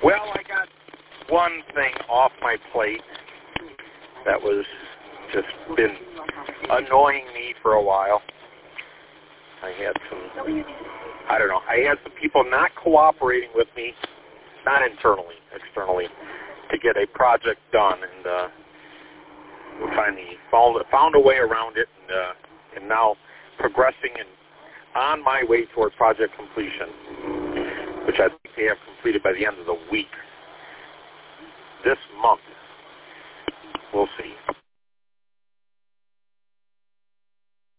Well, I got one thing off my plate that was just been annoying me for a while. I had some people not cooperating with me, not internally, externally, to get a project done, and we finally found a way around it, and now progressing and on my way toward project completion, which I think they have completed by the end of the week. This month, we'll see.